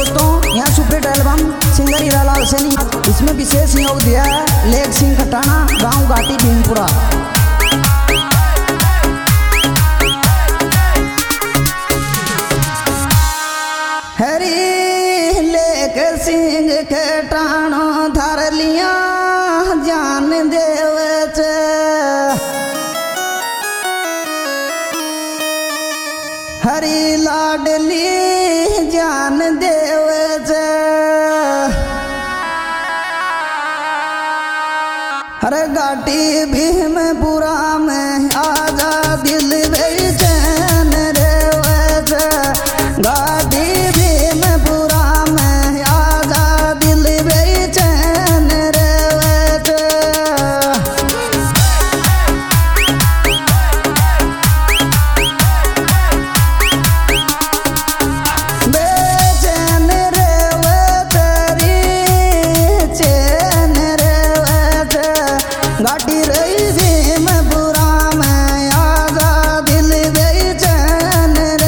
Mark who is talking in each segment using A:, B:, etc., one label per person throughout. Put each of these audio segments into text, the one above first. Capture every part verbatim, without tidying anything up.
A: दोस्तों, यहाँ superhit album singer Hiralal Saini, इसमें विशेष सहयोग दिया है लेग सिंह खटाना, गांव घाटी भीमपुरा। हरी लेग सिंह खटानो धर लिया जान देव हरी लाडली जान देव हर घाटी भीमपुरा में आजा दिल बेचैन रे घाटी भीमपुरा में आजा दिल बेचैन रे बेचैन रे तेरी चैन रे घाटी रही भीमपुरा में आजा दिल बेचैन रे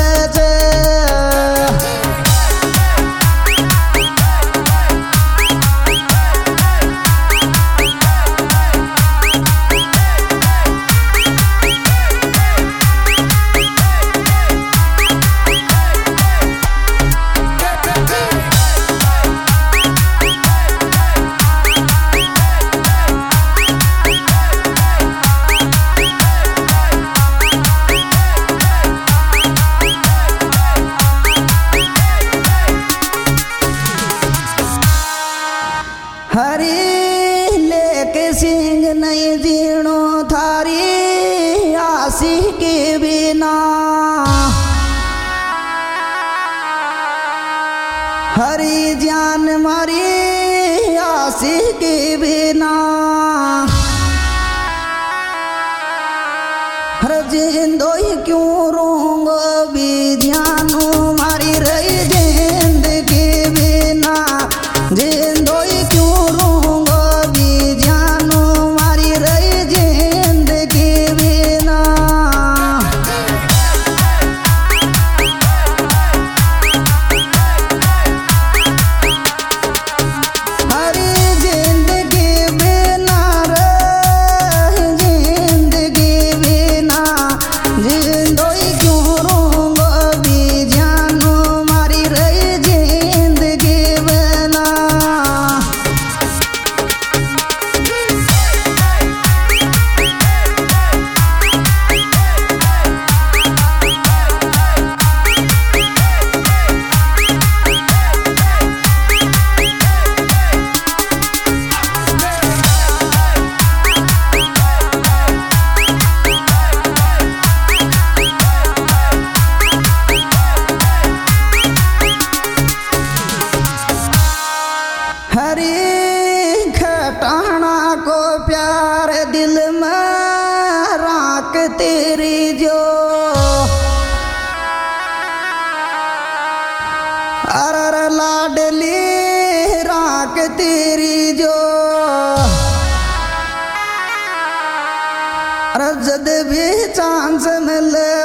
A: हरी लेके सिंह नहीं जीणो थारी आसी के बिना हरी जान मारी आसी के बिना हर जिंदो ही क्यों रोंग भी जानो मारी रही जिंदगी बिना जिंदो ही क्यों रोंग भी जानो मारी रही जिंदगी बिना हरी जिंदगी बिना रे जिंदगी बिना जिंदो ही क्यों रोंग भी जानो मारी रही जिंदगी बिना हरी खटाना को प्यार दिल में राख तेरी जो अरर लाडली राख तेरी जो अरे जद भी चांस मिले